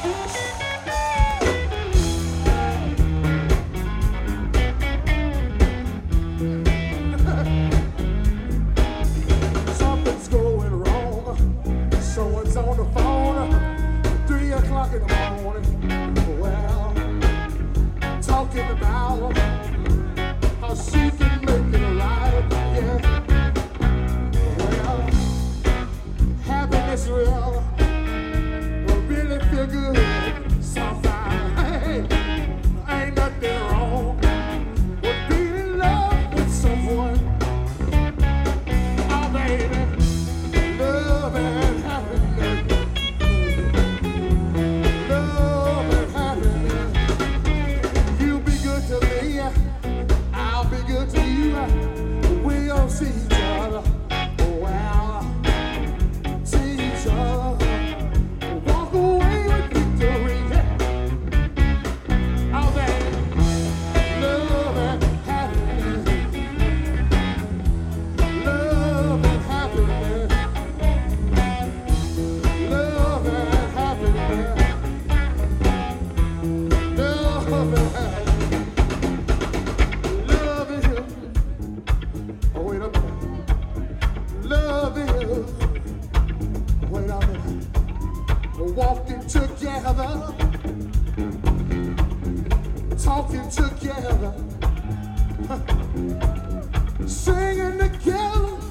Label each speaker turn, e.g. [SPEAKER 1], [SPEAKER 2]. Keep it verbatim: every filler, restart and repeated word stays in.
[SPEAKER 1] Something's going wrong. Someone's on the phone. Three o'clock in the morning. Well, talking about how she can make it right. Yeah. Well, happiness real. Really feel good. Sometimes, hey, ain't nothing wrong with being in love with someone. Oh, baby, love and happiness. Love and happiness. You be good to me, I'll be good to you. We'll see each other. Well, see each other. Walk away with victory. Oh, baby, love and happiness. Love and happiness. Love and happiness. Love and happiness. Love is you. Oh, wait a minute. Love is. Wait a minute. Walking together. Talking together. Singing together.